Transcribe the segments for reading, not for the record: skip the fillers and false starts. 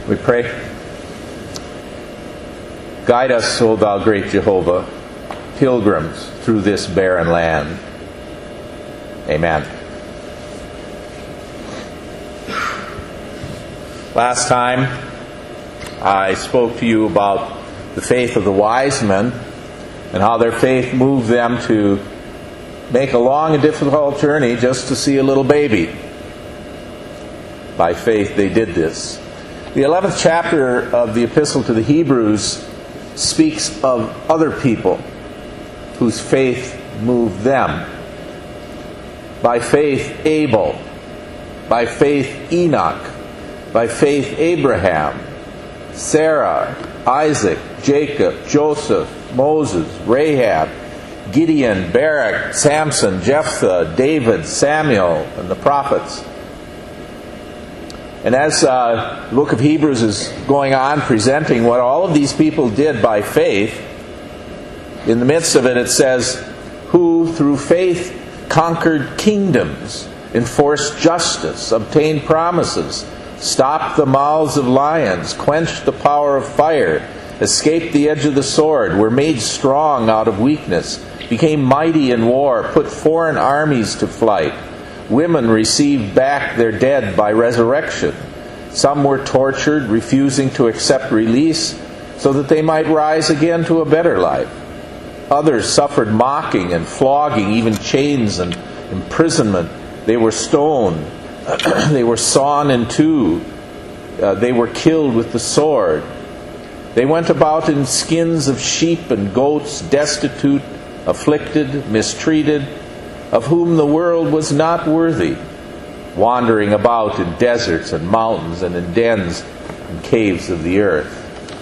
We pray. Guide us, O thou great Jehovah, pilgrims through this barren land. Amen. Last time I spoke to you about the faith of the wise men and how their faith moved them to make a long and difficult journey just to see a little baby. By faith they did this. The 11th chapter of the Epistle to the Hebrews speaks of other people whose faith moved them. By faith Abel, by faith Enoch, by faith Abraham, Sarah, Isaac, Jacob, Joseph, Moses, Rahab, Gideon, Barak, Samson, Jephthah, David, Samuel, and the prophets. And as the book of Hebrews is going on presenting what all of these people did by faith, in the midst of it, it says, who through faith conquered kingdoms, enforced justice, obtained promises, stopped the mouths of lions, quenched the power of fire, escaped the edge of the sword, were made strong out of weakness, became mighty in war, put foreign armies to flight. Women received back their dead by resurrection. Some were tortured, refusing to accept release, so that they might rise again to a better life. Others suffered mocking and flogging, even chains and imprisonment. They were stoned. They were sawn in two. They were killed with the sword. They went about in skins of sheep and goats, destitute, afflicted, mistreated, of whom the world was not worthy, wandering about in deserts and mountains and in dens and caves of the earth.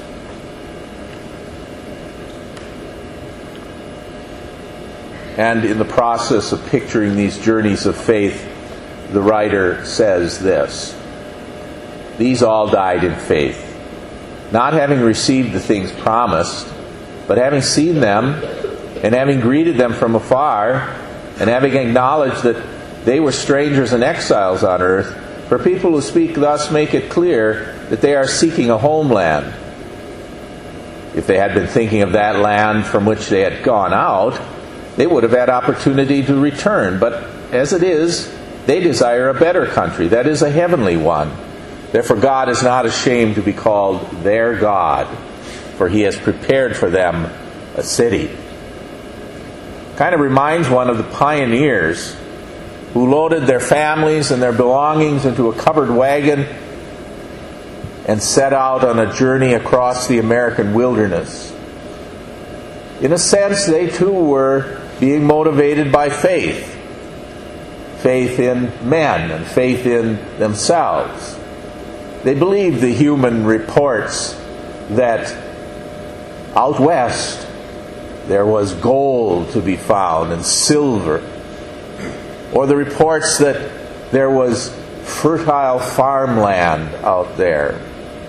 And in the process of picturing these journeys of faith, the writer says this: these all died in faith, not having received the things promised, but having seen them and having greeted them from afar, and having acknowledged that they were strangers and exiles on earth. For people who speak thus make it clear that they are seeking a homeland. If they had been thinking of that land from which they had gone out, they would have had opportunity to return. But as it is, they desire a better country, that is, a heavenly one. Therefore God is not ashamed to be called their God, for He has prepared for them a city. Kind of reminds one of the pioneers who loaded their families and their belongings into a covered wagon and set out on a journey across the American wilderness. In a sense, they too were being motivated by faith. Faith in men and faith in themselves. They believed the human reports that out west there was gold to be found and silver, or the reports that there was fertile farmland out there.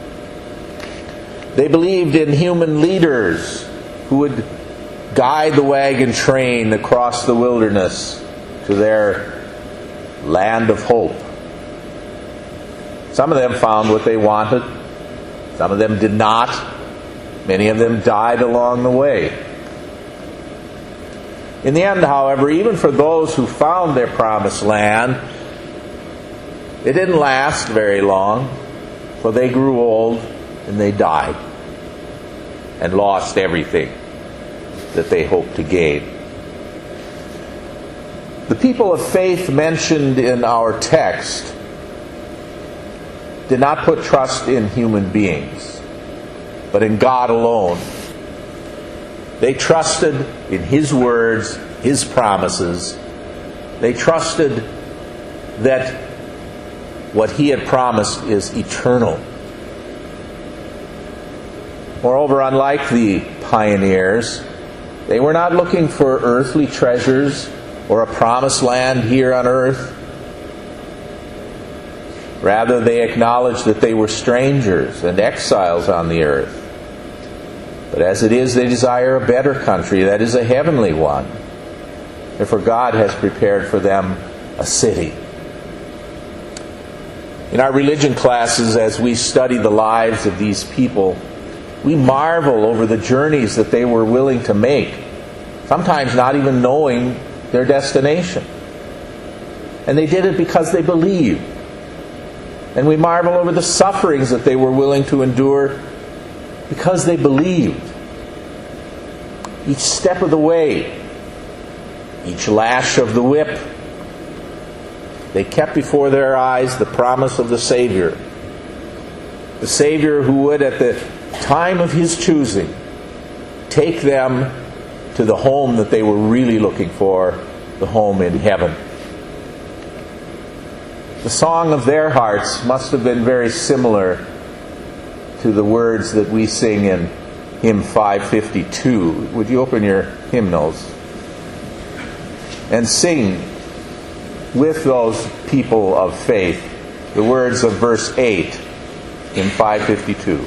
They believed in human leaders who would guide the wagon train across the wilderness to their land of hope. Some of them found what they wanted. Some of them did not. Many of them died along the way. In the end, however, even for those who found their promised land, it didn't last very long, for they grew old and they died and lost everything that they hoped to gain. The people of faith mentioned in our text did not put trust in human beings, but in God alone. They trusted in His words, His promises. They trusted that what He had promised is eternal. Moreover, unlike the pioneers, they were not looking for earthly treasures or a promised land here on earth. Rather, they acknowledged that they were strangers and exiles on the earth. But as it is, they desire a better country, that is, a heavenly one. Therefore God has prepared for them a city. In our religion classes, as we study the lives of these people, we marvel over the journeys that they were willing to make, sometimes not even knowing their destination. And they did it because they believed. And we marvel over the sufferings that they were willing to endure because they believed. Each step of the way, each lash of the whip, they kept before their eyes the promise of the Savior. The Savior who would, at the time of His choosing, take them to the home that they were really looking for, the home in heaven. The song of their hearts must have been very similar to the words that we sing in hymn 552. Would you open your hymnals and sing with those people of faith the words of verse 8 in 552.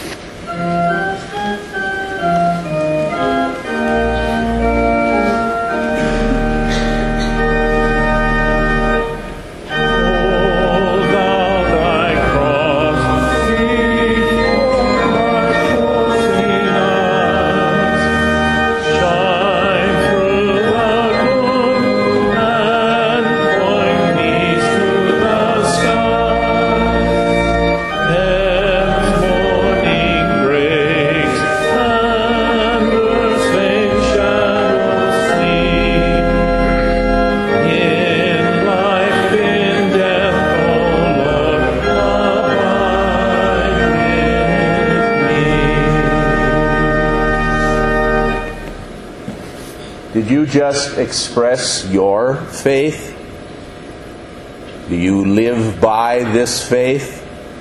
Did you just express your faith? Do you live by this faith?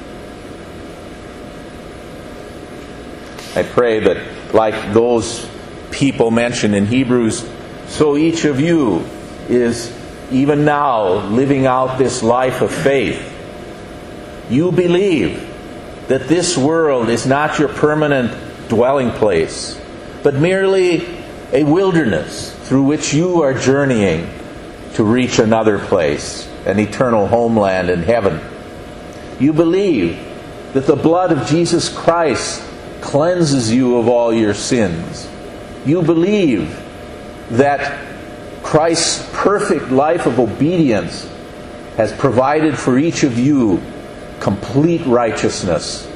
I pray that, like those people mentioned in Hebrews, so each of you is even now living out this life of faith. You believe that this world is not your permanent dwelling place, but merely a wilderness through which you are journeying to reach another place, an eternal homeland in heaven. You believe that the blood of Jesus Christ cleanses you of all your sins. You believe that Christ's perfect life of obedience has provided for each of you complete righteousness.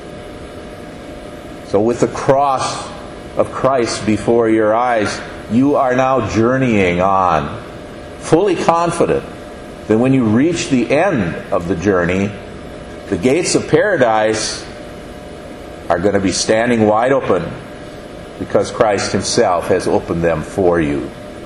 So with the cross of Christ before your eyes, you are now journeying on, fully confident that when you reach the end of the journey, the gates of paradise are going to be standing wide open because Christ Himself has opened them for you.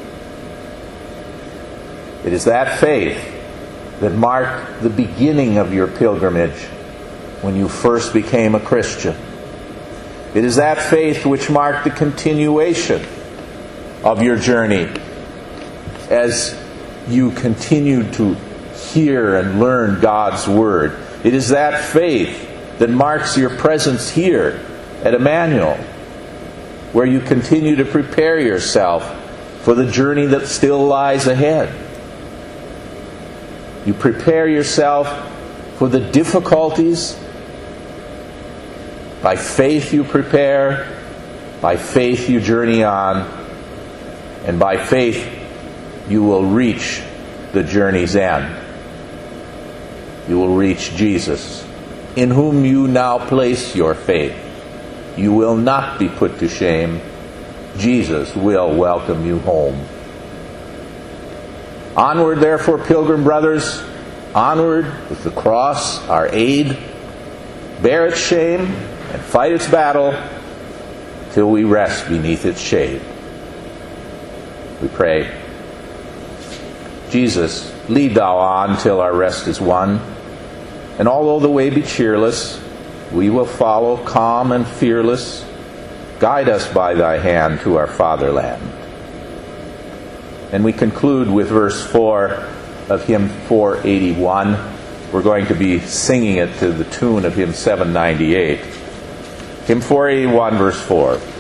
It is that faith that marked the beginning of your pilgrimage when you first became a Christian. It is that faith which marked the continuation of your journey as you continued to hear and learn God's Word. It is that faith that marks your presence here at Emmanuel, where you continue to prepare yourself for the journey that still lies ahead. You prepare yourself for the difficulties. By faith you prepare, by faith you journey on, and by faith you will reach the journey's end. You will reach Jesus, in whom you now place your faith. You will not be put to shame. Jesus will welcome you home. Onward, therefore, pilgrim brothers, onward with the cross, our aid. Bear its shame and fight its battle till we rest beneath its shade. We pray. Jesus, lead thou on till our rest is won, and although the way be cheerless, we will follow calm and fearless. Guide us by thy hand to our fatherland. And we conclude with verse 4 of hymn 481. We're going to be singing it to the tune of hymn 798. Hymn 481, verse 4.